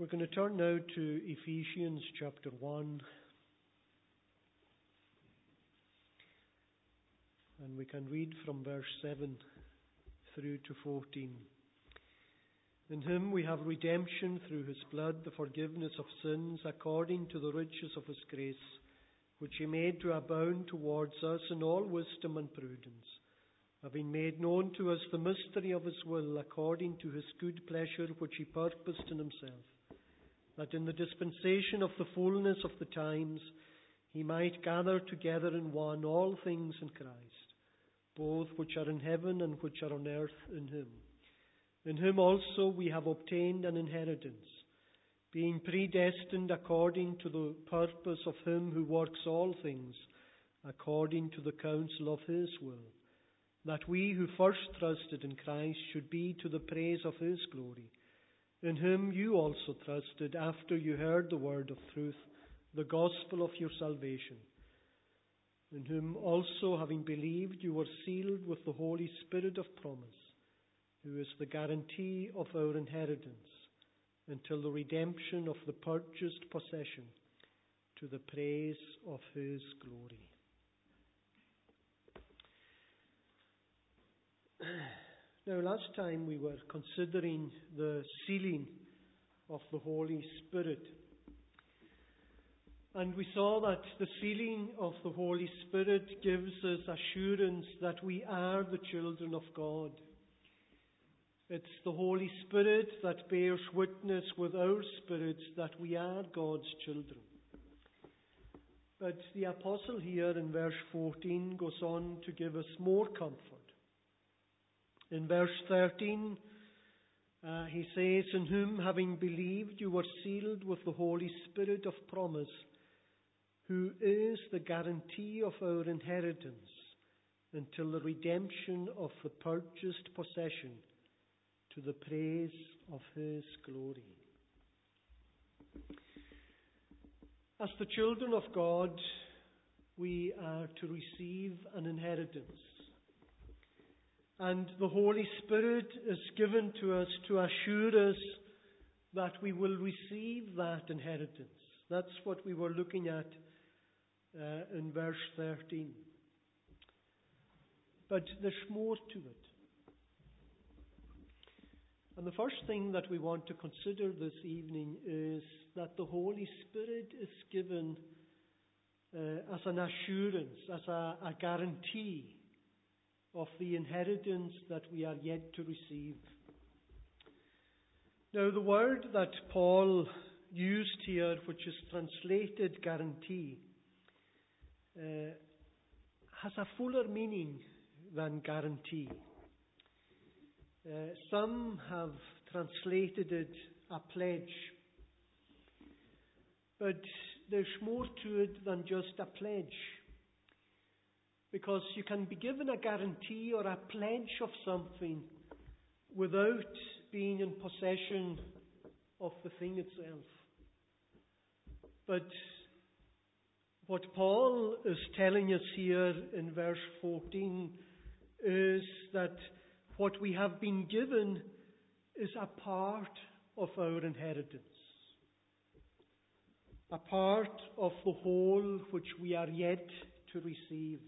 We're going to turn now to Ephesians chapter 1. And we can read from verse 7 through to 14. In him we have redemption through his blood, the forgiveness of sins, according to the riches of his grace, which he made to abound towards us in all wisdom and prudence, having made known to us the mystery of his will, according to his good pleasure which he purposed in himself, that in the dispensation of the fullness of the times he might gather together in one all things in Christ, both which are in heaven and which are on earth in him. In him also we have obtained an inheritance, being predestined according to the purpose of him who works all things according to the counsel of his will, that we who first trusted in Christ should be to the praise of his glory. In him you also trusted after you heard the word of truth, the gospel of your salvation. In whom also, having believed, you were sealed with the Holy Spirit of promise, who is the guarantee of our inheritance, until the redemption of the purchased possession, to the praise of his glory. Now, last time we were considering the sealing of the Holy Spirit. And we saw that the sealing of the Holy Spirit gives us assurance that we are the children of God. It's the Holy Spirit that bears witness with our spirits that we are God's children. But the apostle here in verse 14 goes on to give us more comfort. In verse 13, he says, in whom, having believed, you were sealed with the Holy Spirit of promise, who is the guarantee of our inheritance until the redemption of the purchased possession, to the praise of his glory. As the children of God, we are to receive an inheritance. And the Holy Spirit is given to us to assure us that we will receive that inheritance. That's what we were looking at in verse 13. But there's more to it. And the first thing that we want to consider this evening is that the Holy Spirit is given as an assurance, as a guarantee of the inheritance that we are yet to receive. Now, the word that Paul used here, which is translated guarantee, has a fuller meaning than guarantee. Some have translated it a pledge. But there's more to it than just a pledge. Because you can be given a guarantee or a pledge of something without being in possession of the thing itself. But what Paul is telling us here in verse 14 is that what we have been given is a part of our inheritance. A part of the whole which we are yet to receive.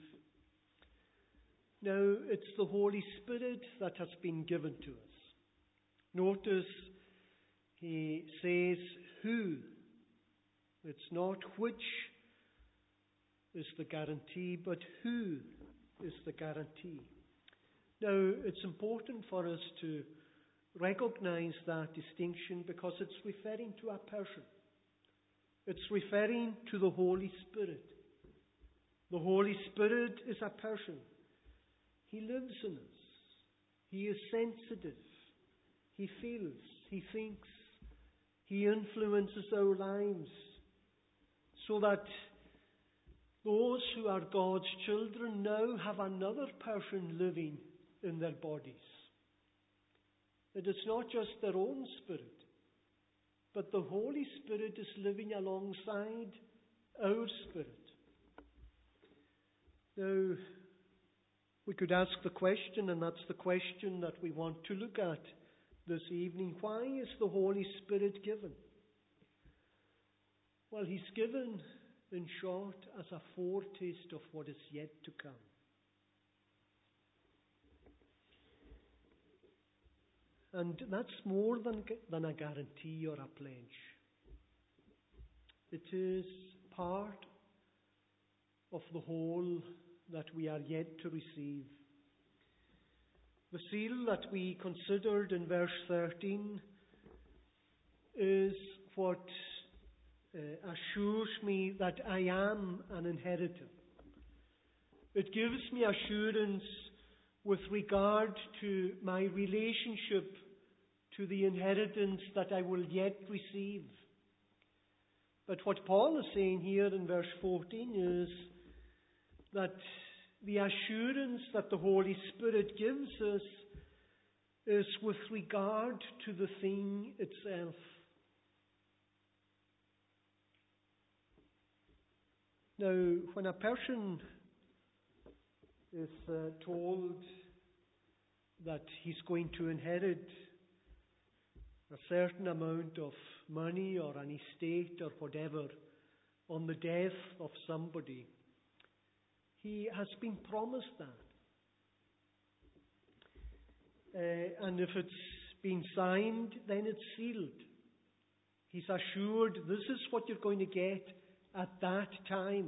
Now, it's the Holy Spirit that has been given to us. Notice he says who. It's not which is the guarantee, but who is the guarantee. Now, it's important for us to recognize that distinction because it's referring to a person. It's referring to the Holy Spirit. The Holy Spirit is a person. He lives in us. He is sensitive. He feels. He thinks. He influences our lives. So that those who are God's children now have another person living in their bodies. It is not just their own spirit, but the Holy Spirit is living alongside our spirit. Now, we could ask the question, and that's the question that we want to look at this evening. Why is the Holy Spirit given? Well, he's given, in short, as a foretaste of what is yet to come. And that's more than a guarantee or a pledge. It is part of the whole that we are yet to receive. The seal that we considered in verse 13 is what assures me that I am an inheritor. It gives me assurance with regard to my relationship to the inheritance that I will yet receive. But what Paul is saying here in verse 14 is that the assurance that the Holy Spirit gives us is with regard to the thing itself. Now, when a person is told that he's going to inherit a certain amount of money or an estate or whatever on the death of somebody, he has been promised that. And if it's been signed, then it's sealed. He's assured this is what you're going to get at that time.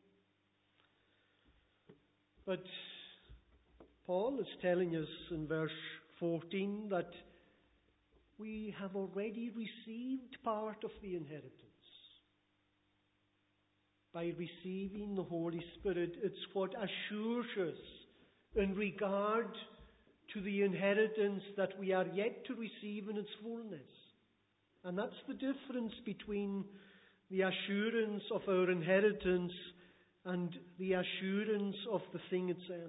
But Paul is telling us in verse 14 that we have already received part of the inheritance. By receiving the Holy Spirit, it's what assures us in regard to the inheritance that we are yet to receive in its fullness. And that's the difference between the assurance of our inheritance and the assurance of the thing itself.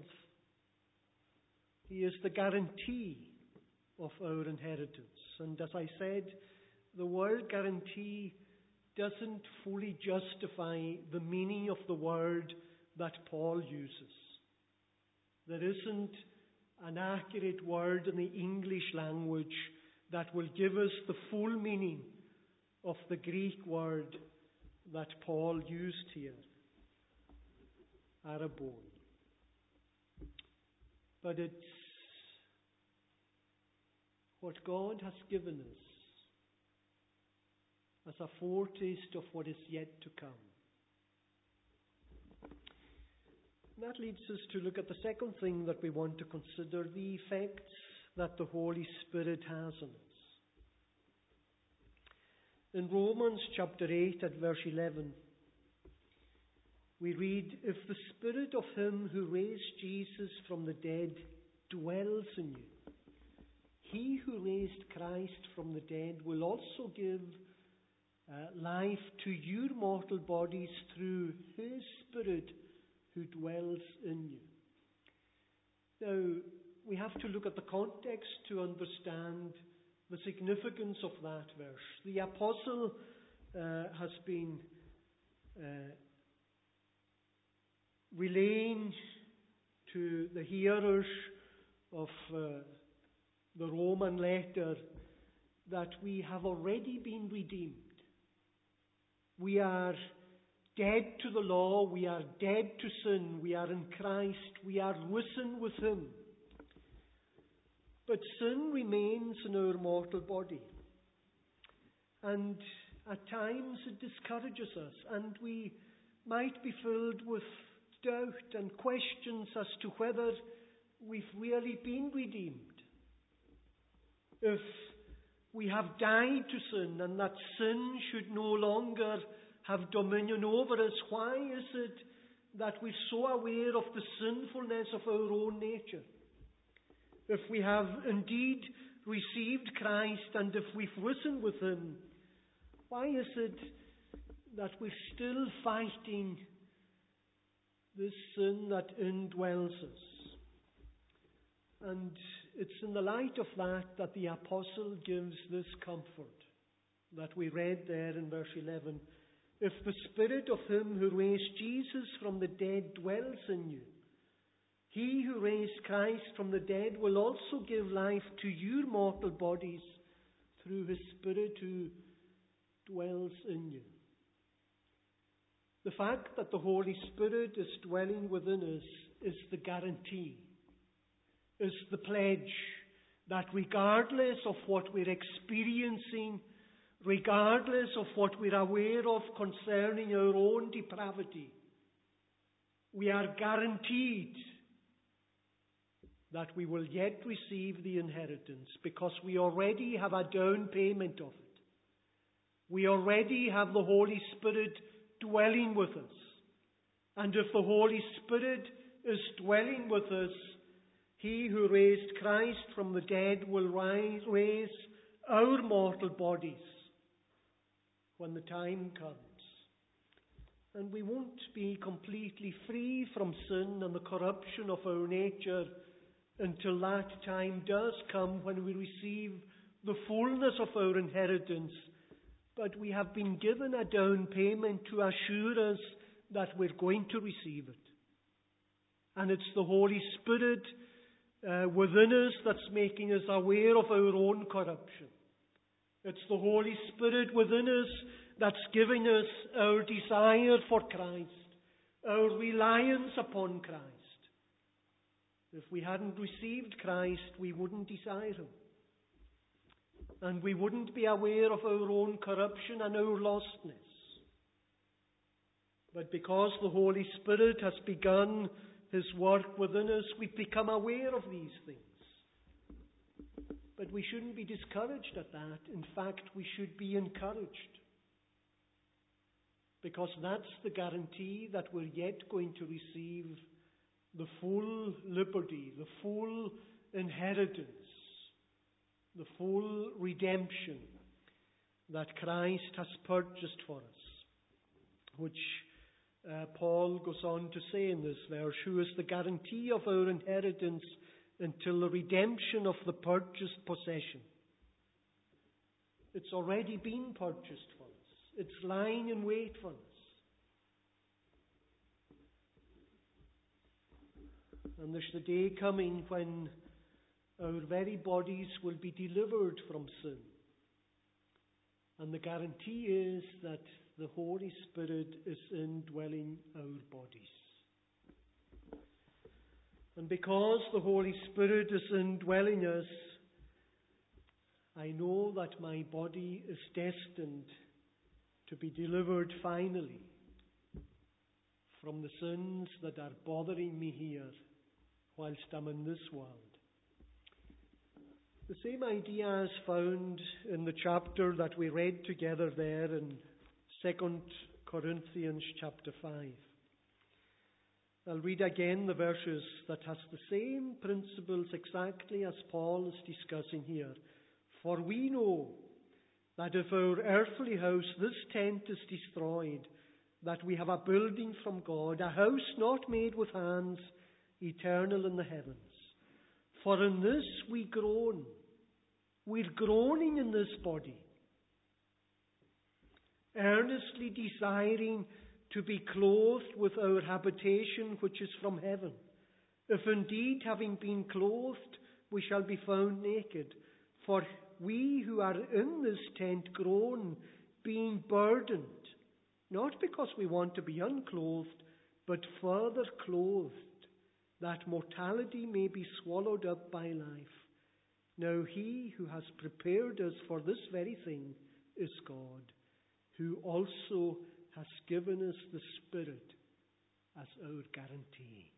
He is the guarantee of our inheritance. And as I said, the word guarantee doesn't fully justify the meaning of the word that Paul uses. There isn't an accurate word in the English language that will give us the full meaning of the Greek word that Paul used here, arabon. But it's what God has given us as a foretaste of what is yet to come. And that leads us to look at the second thing that we want to consider, the effects that the Holy Spirit has on us. In Romans chapter 8 at verse 11, we read, "If the Spirit of him who raised Jesus from the dead dwells in you, he who raised Christ from the dead will also give life to your mortal bodies through his Spirit who dwells in you." Now, we have to look at the context to understand the significance of that verse. The apostle has been relaying to the hearers of the Roman letter that we have already been redeemed. We are dead to the law, we are dead to sin, we are in Christ, we are risen with him. But sin remains in our mortal body. And at times it discourages us, and we might be filled with doubt and questions as to whether we've really been redeemed. If we have died to sin and that sin should no longer have dominion over us, why is it that we're so aware of the sinfulness of our own nature? If we have indeed received Christ and if we've risen with him, why is it that we're still fighting this sin that indwells us? And it's in the light of that the apostle gives this comfort that we read there in verse 11. "If the Spirit of him who raised Jesus from the dead dwells in you, he who raised Christ from the dead will also give life to your mortal bodies through his Spirit who dwells in you." The fact that the Holy Spirit is dwelling within us is the guarantee, is the pledge that regardless of what we're experiencing, regardless of what we're aware of concerning our own depravity, we are guaranteed that we will yet receive the inheritance because we already have a down payment of it. We already have the Holy Spirit dwelling with us. And if the Holy Spirit is dwelling with us, He who raised Christ from the dead will raise our mortal bodies when the time comes. And we won't be completely free from sin and the corruption of our nature until that time does come when we receive the fullness of our inheritance. But we have been given a down payment to assure us that we're going to receive it. And it's the Holy Spirit within us that's making us aware of our own corruption. It's the Holy Spirit within us that's giving us our desire for Christ, our reliance upon Christ. If we hadn't received Christ, we wouldn't desire Him. And we wouldn't be aware of our own corruption and our lostness. But because the Holy Spirit has begun His work within us, we become aware of these things. But we shouldn't be discouraged at that. In fact, we should be encouraged. Because that's the guarantee that we're yet going to receive the full liberty, the full inheritance, the full redemption that Christ has purchased for us, which Paul goes on to say in this verse, who is the guarantee of our inheritance until the redemption of the purchased possession. It's already been purchased for us. It's lying in wait for us. And there's the day coming when our very bodies will be delivered from sin. And the guarantee is that the Holy Spirit is indwelling our bodies. And because the Holy Spirit is indwelling us, I know that my body is destined to be delivered finally from the sins that are bothering me here whilst I'm in this world. The same idea is found in the chapter that we read together there in 2 Corinthians chapter 5. I'll read again the verses that has the same principles exactly as Paul is discussing here. For we know that if our earthly house, this tent, is destroyed, that we have a building from God, a house not made with hands, eternal in the heavens. For in this we groan. We're groaning in this body, earnestly desiring to be clothed with our habitation which is from heaven. If indeed, having been clothed, we shall be found naked. For we who are in this tent groan, being burdened, not because we want to be unclothed, but further clothed, that mortality may be swallowed up by life. Now He who has prepared us for this very thing is God, who also has given us the Spirit as our guarantee.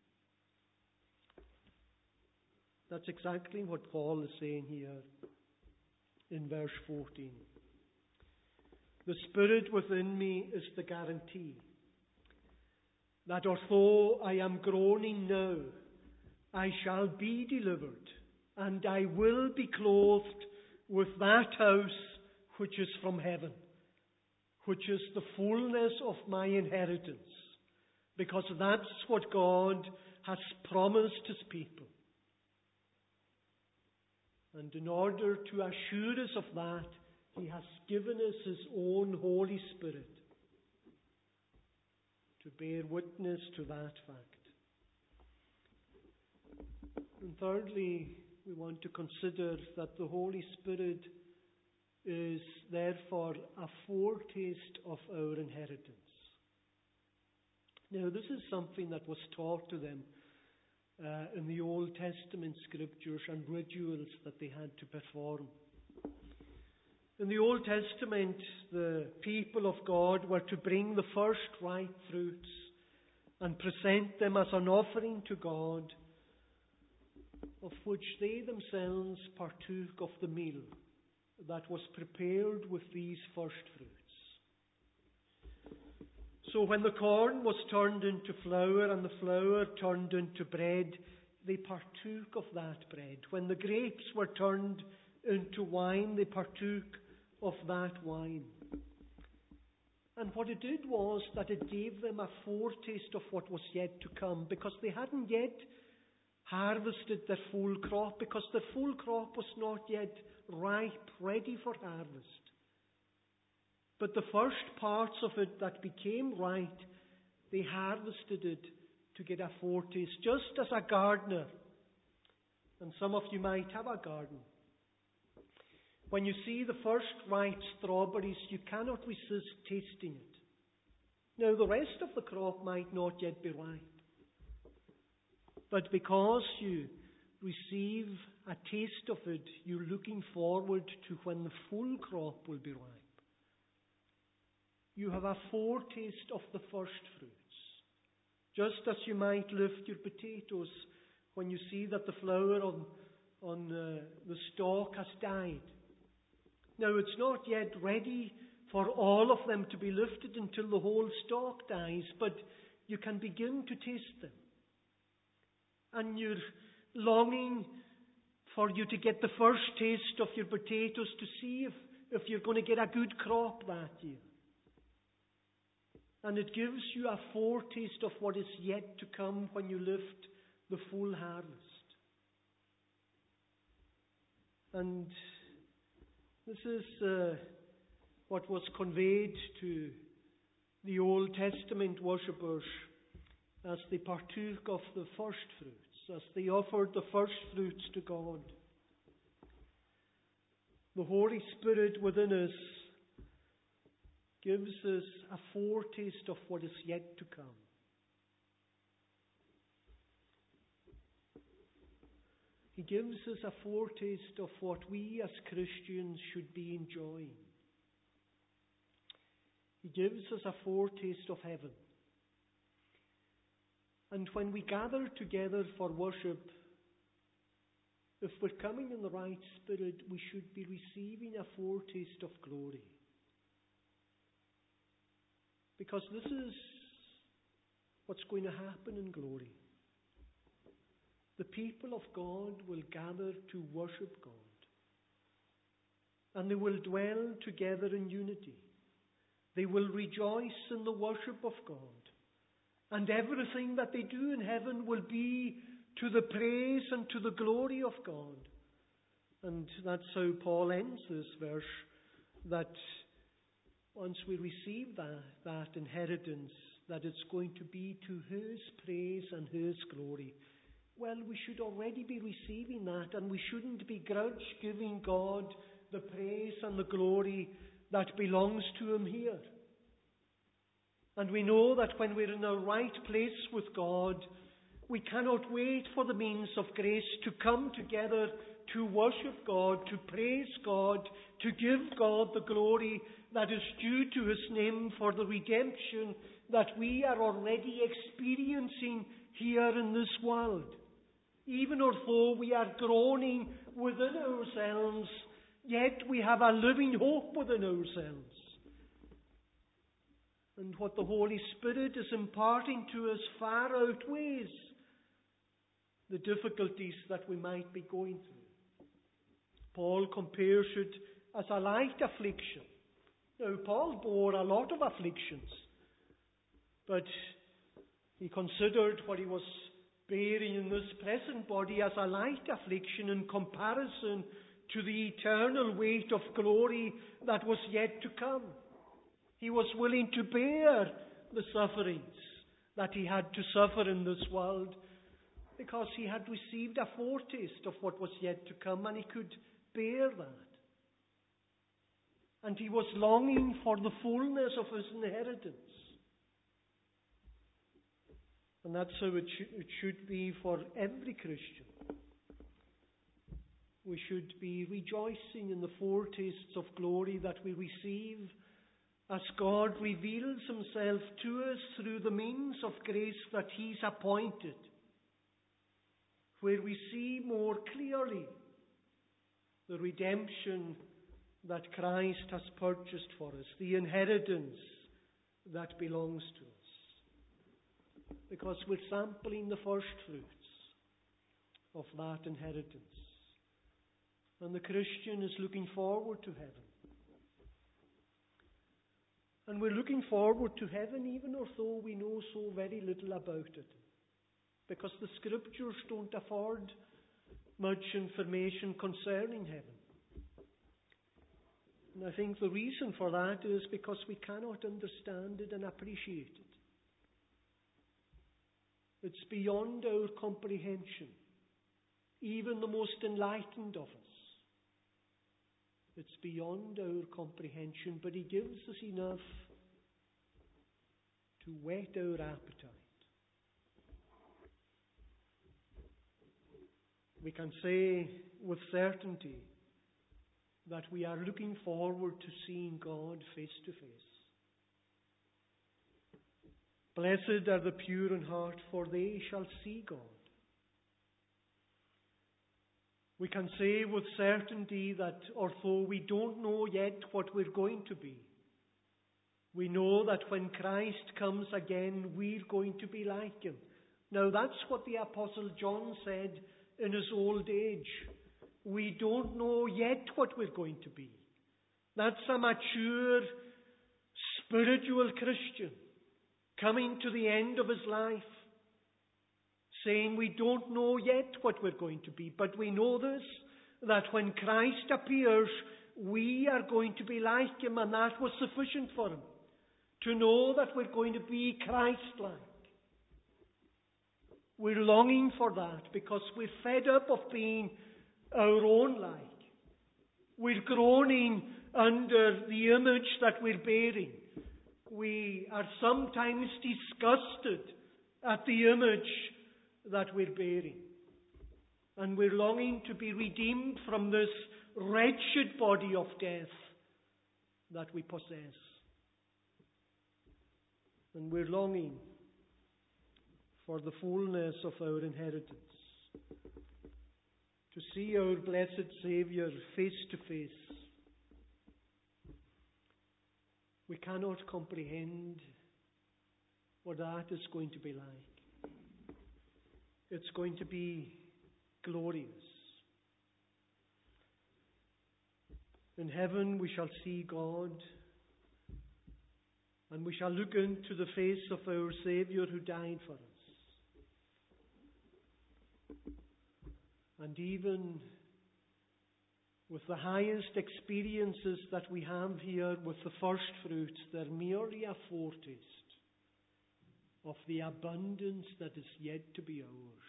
That's exactly what Paul is saying here in verse 14. The Spirit within me is the guarantee that although I am groaning now, I shall be delivered, and I will be clothed with that house which is from heaven, which is the fullness of my inheritance, because that's what God has promised His people. And in order to assure us of that, He has given us His own Holy Spirit to bear witness to that fact. And thirdly, we want to consider that the Holy Spirit is therefore a foretaste of our inheritance. Now, this is something that was taught to them in the Old Testament scriptures and rituals that they had to perform. In the Old Testament, the people of God were to bring the first ripe fruits and present them as an offering to God, of which they themselves partook of the meal that was prepared with these first fruits. So when the corn was turned into flour and the flour turned into bread, they partook of that bread. When the grapes were turned into wine, they partook of that wine. And what it did was that it gave them a foretaste of what was yet to come, because they hadn't yet harvested their full crop, because their full crop was not yet ripe, ready for harvest. But the first parts of it that became ripe, they harvested it to get a foretaste, just as a gardener, and some of you might have a garden. When you see the first ripe strawberries, you cannot resist tasting it. Now, the rest of the crop might not yet be ripe, but because you receive a taste of it, you're looking forward to when the full crop will be ripe. You have a foretaste of the first fruits, just as you might lift your potatoes when you see that the flour on the stalk has died. Now, it's not yet ready for all of them to be lifted until the whole stalk dies, but you can begin to taste them. And you're longing for you to get the first taste of your potatoes to see if you're going to get a good crop that year. And it gives you a foretaste of what is yet to come when you lift the full harvest. And this is what was conveyed to the Old Testament worshippers as they partook of the first fruits, as they offered the first fruits to God. The Holy Spirit within us gives us a foretaste of what is yet to come. He gives us a foretaste of what we as Christians should be enjoying. He gives us a foretaste of heaven. And when we gather together for worship, if we're coming in the right spirit, we should be receiving a foretaste of glory. Because this is what's going to happen in glory. The people of God will gather to worship God. And they will dwell together in unity. They will rejoice in the worship of God. And everything that they do in heaven will be to the praise and to the glory of God. And that's how Paul ends this verse, that once we receive that inheritance, that it's going to be to His praise and His glory. Well, we should already be receiving that, and we shouldn't begrudge giving God the praise and the glory that belongs to Him here. And we know that when we're in a right place with God, we cannot wait for the means of grace to come together to worship God, to praise God, to give God the glory that is due to His name for the redemption that we are already experiencing here in this world. Even although we are groaning within ourselves, yet we have a living hope within ourselves. And what the Holy Spirit is imparting to us far outweighs the difficulties that we might be going through. Paul compares it as a light affliction. Now, Paul bore a lot of afflictions, but he considered what he was bearing in this present body as a light affliction in comparison to the eternal weight of glory that was yet to come. He was willing to bear the sufferings that he had to suffer in this world because he had received a foretaste of what was yet to come, and he could bear that. And he was longing for the fullness of his inheritance. And that's how it should be for every Christian. We should be rejoicing in the foretastes of glory that we receive as God reveals himself to us through the means of grace that he's appointed, where we see more clearly the redemption that Christ has purchased for us, the inheritance that belongs to us. Because we're sampling the first fruits of that inheritance. And the Christian is looking forward to heaven. And we're looking forward to heaven even although we know so very little about it. Because the Scriptures don't afford much information concerning heaven. And I think the reason for that is because we cannot understand it and appreciate it. It's beyond our comprehension, even the most enlightened of us. It's beyond our comprehension, but he gives us enough to whet our appetite. We can say with certainty that we are looking forward to seeing God face to face. Blessed are the pure in heart, for they shall see God. We can say with certainty that although we don't know yet what we're going to be, we know that when Christ comes again, we're going to be like him. Now that's what the Apostle John said in his old age. We don't know yet what we're going to be. That's a mature, spiritual Christian coming to the end of his life, saying we don't know yet what we're going to be, but we know this, that when Christ appears, we are going to be like him, and that was sufficient for him, to know that we're going to be Christ-like. We're longing for that because we're fed up of being our own like. We're groaning under the image that we're bearing. We are sometimes disgusted at the image that we're bearing. And we're longing to be redeemed from this wretched body of death that we possess. And we're longing for the fullness of our inheritance, to see our blessed Saviour face to face. We cannot comprehend what that is going to be like. It's going to be glorious. In heaven we shall see God, and we shall look into the face of our Saviour who died for us. And even with the highest experiences that we have here with the first fruits, they're merely a foretaste of the abundance that is yet to be ours.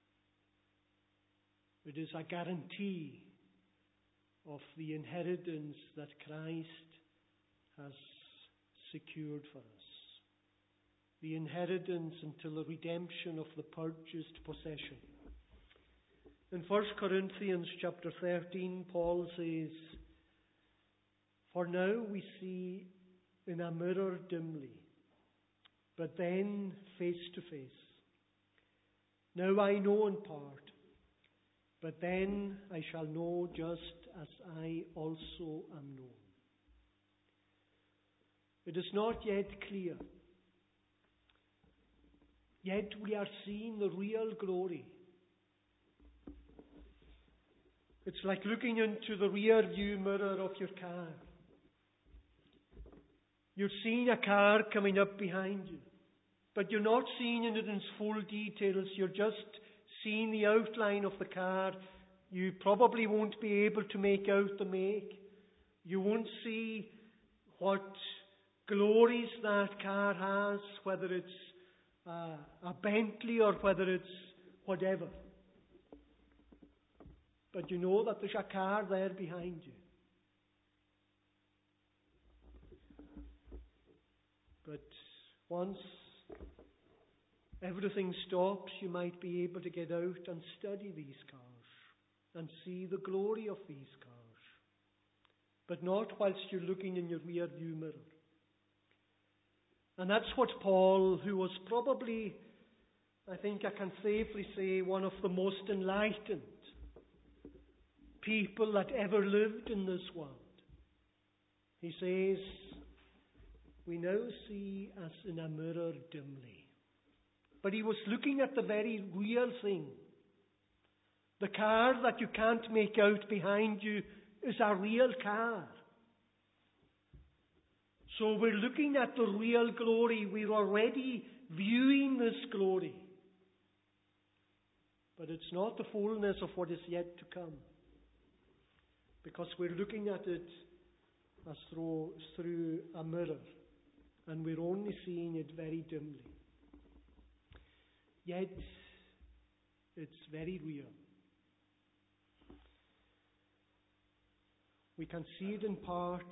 It is a guarantee of the inheritance that Christ has secured for us. The inheritance until the redemption of the purchased possession. In 1 Corinthians chapter 13, Paul says, "For now we see in a mirror dimly, but then face to face. Now I know in part, but then I shall know just as I also am known." It is not yet clear. Yet we are seeing the real glory. It's like looking into the rear view mirror of your car. You're seeing a car coming up behind you, but you're not seeing it in its full details. You're just seeing the outline of the car. You probably won't be able to make out the make. You won't see what glories that car has, whether it's a Bentley or whether it's whatever. But you know that there's a car there behind you. But once everything stops, you might be able to get out and study these cars and see the glory of these cars. But not whilst you're looking in your rear view mirror. And that's what Paul, who was probably, I think I can safely say, one of the most enlightened people that ever lived in this world. He says, we now see as in a mirror dimly. But he was looking at the very real thing. The car that you can't make out behind you is a real car. So we're looking at the real glory. We're already viewing this glory. But it's not the fullness of what is yet to come. Because we're looking at it as through a mirror. And we're only seeing it very dimly. Yet, it's very real. We can see it in part.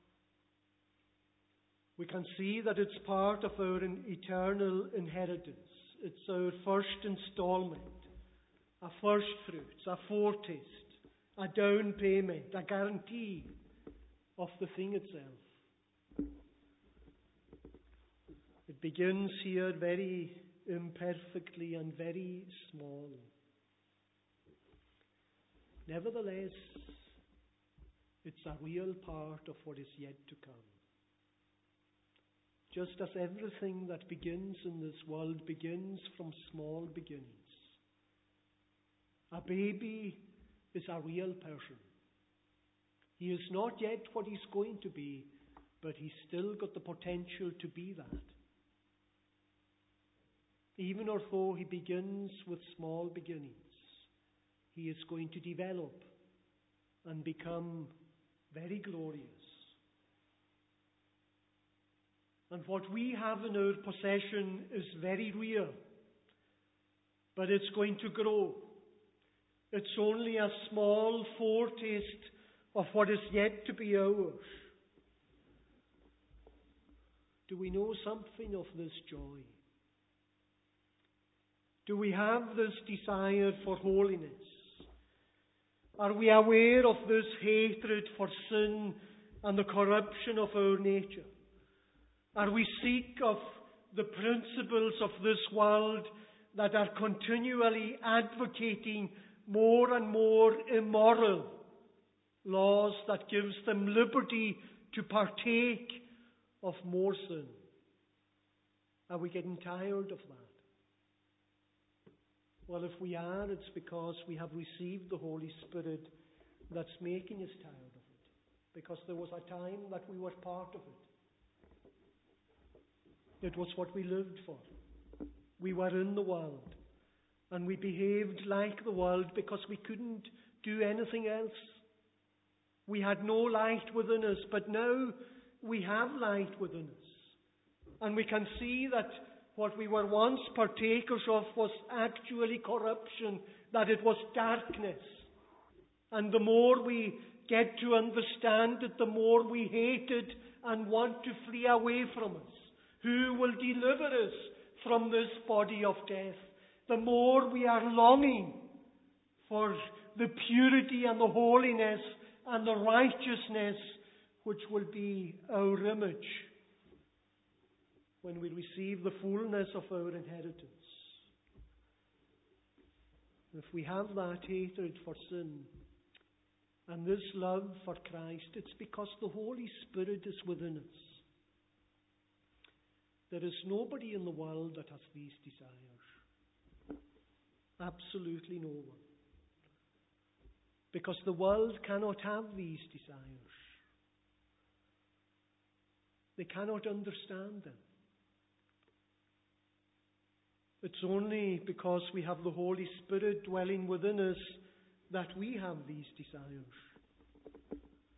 We can see that it's part of our eternal inheritance. It's our first installment, a first fruits, a foretaste, a down payment, a guarantee of the thing itself. It begins here very imperfectly and very small. Nevertheless, it's a real part of what is yet to come. Just as everything that begins in this world begins from small beginnings. A baby is a real person. He is not yet what he's going to be, but he's still got the potential to be that. Even although he begins with small beginnings, he is going to develop and become very glorious. And what we have in our possession is very real, but it's going to grow. It's only a small foretaste of what is yet to be ours. Do we know something of this joy? Do we have this desire for holiness? Are we aware of this hatred for sin and the corruption of our nature? Are we sick of the principles of this world that are continually advocating more and more immoral laws that gives them liberty to partake of more sin? Are we getting tired of that? Well, if we are, it's because we have received the Holy Spirit that's making us tired of it. Because there was a time that we were part of it. It was what we lived for. We were in the world. And we behaved like the world because we couldn't do anything else. We had no light within us, but now we have light within us. And we can see that what we were once partakers of was actually corruption, that it was darkness. And the more we get to understand it, the more we hate it and want to flee away from us. Who will deliver us from this body of death? The more we are longing for the purity and the holiness and the righteousness which will be our image when we receive the fullness of our inheritance. If we have that hatred for sin and this love for Christ, it's because the Holy Spirit is within us. There is nobody in the world that has these desires. Absolutely no one. Because the world cannot have these desires. They cannot understand them. It's only because we have the Holy Spirit dwelling within us that we have these desires.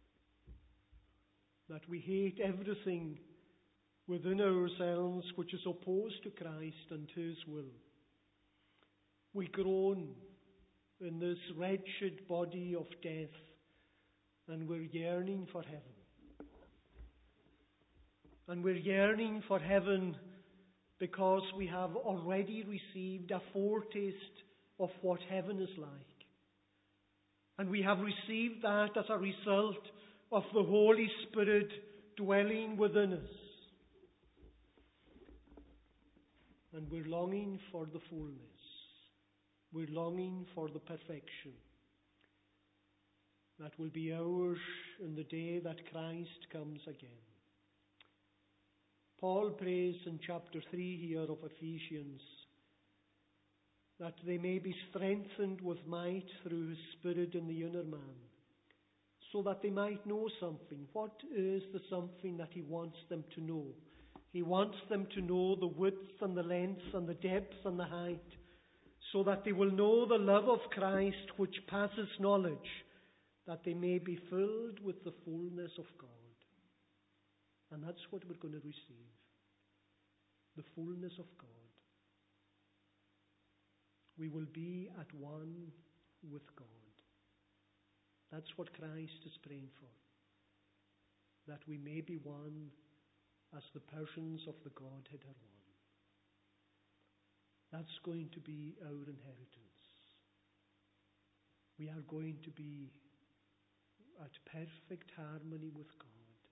That we hate everything within ourselves which is opposed to Christ and His will. We groan in this wretched body of death and we're yearning for heaven. And we're yearning for heaven because we have already received a foretaste of what heaven is like. And we have received that as a result of the Holy Spirit dwelling within us. And we're longing for the fullness. We're longing for the perfection that will be ours in the day that Christ comes again. Paul prays in chapter 3 here of Ephesians that they may be strengthened with might through His Spirit in the inner man, so that they might know something. What is the something that He wants them to know? He wants them to know the width and the length and the depth and the height, so that they will know the love of Christ which passes knowledge, that they may be filled with the fullness of God. And that's what we're going to receive, the fullness of God. We will be at one with God. That's what Christ is praying for, that we may be one as the persons of the Godhead are one. That's going to be our inheritance. We are going to be at perfect harmony with God.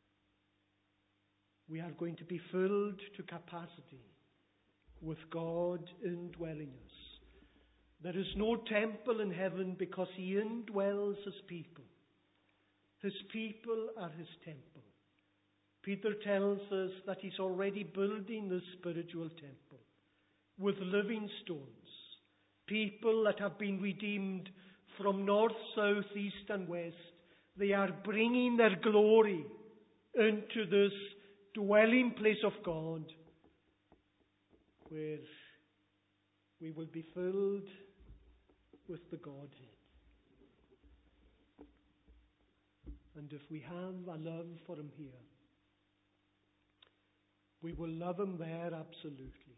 We are going to be filled to capacity with God indwelling us. There is no temple in heaven because He indwells His people. His people are His temple. Peter tells us that He's already building this spiritual temple with living stones, people that have been redeemed from north, south, east and west. They are bringing their glory into this dwelling place of God, where we will be filled with the Godhead. And if we have a love for Him here, we will love Him there absolutely.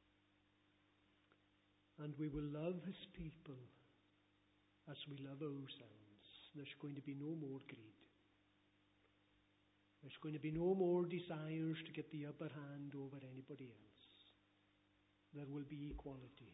And we will love His people as we love ourselves. There's going to be no more greed. There's going to be no more desires to get the upper hand over anybody else. There will be equality.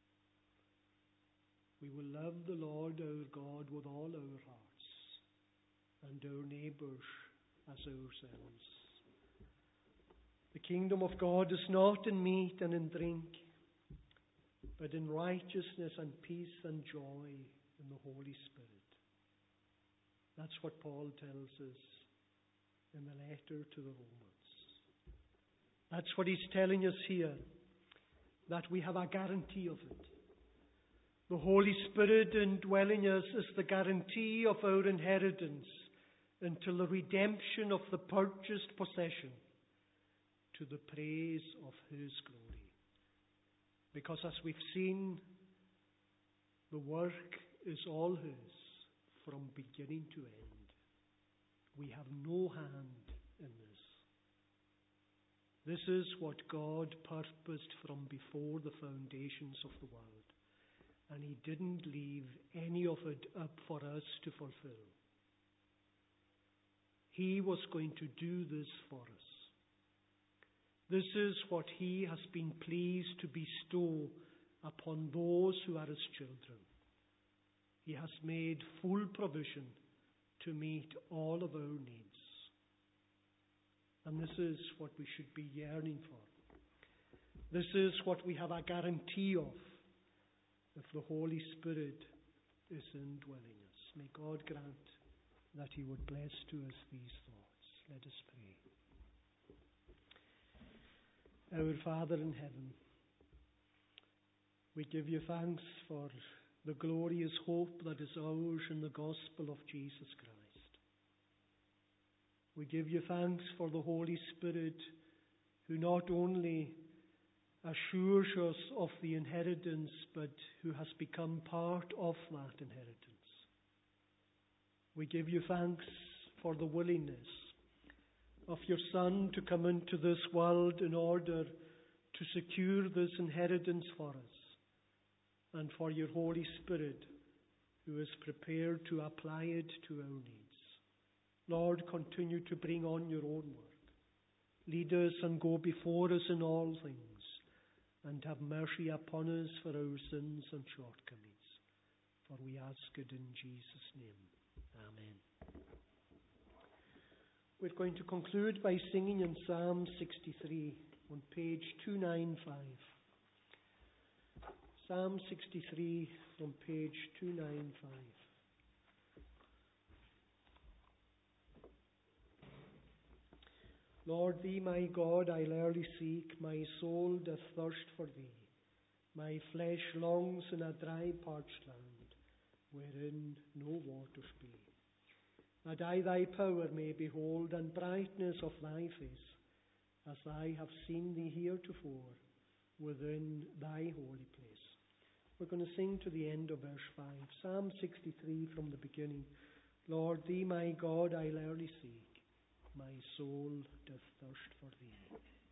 We will love the Lord our God with all our hearts, and our neighbours as ourselves. The kingdom of God is not in meat and in drink, but in righteousness and peace and joy in the Holy Spirit. That's what Paul tells us in the letter to the Romans. That's what he's telling us here, that we have a guarantee of it. The Holy Spirit indwelling us is the guarantee of our inheritance until the redemption of the purchased possession, to the praise of His glory. Because as we've seen, the work is all His from beginning to end. We have no hand in this. This is what God purposed from before the foundations of the world. And He didn't leave any of it up for us to fulfill. He was going to do this for us. This is what He has been pleased to bestow upon those who are His children. He has made full provision to meet all of our needs. And this is what we should be yearning for. This is what we have a guarantee of if the Holy Spirit is indwelling us. May God grant that He would bless to us these thoughts. Let us pray. Our Father in heaven, we give You thanks for the glorious hope that is ours in the gospel of Jesus Christ. We give You thanks for the Holy Spirit, who not only assures us of the inheritance, but who has become part of that inheritance. We give You thanks for the willingness of Your Son to come into this world in order to secure this inheritance for us, and for Your Holy Spirit, who is prepared to apply it to our needs. Lord, continue to bring on Your own work. Lead us and go before us in all things. and have mercy upon us for our sins and shortcomings. For we ask it in Jesus' name. Amen. We're going to conclude by singing in Psalm 63 on page 295. Psalm 63 from page 295. Lord, thee, my God, I'll early seek. My soul doth thirst for thee. My flesh longs in a dry, parched land, wherein no waters be. That I thy power may behold, and brightness of thy face, as I have seen thee heretofore, within thy holy place. We're going to sing to the end of verse 5. Psalm 63 from the beginning. Lord, thee, my God, I'll early seek. My soul doth thirst for thee.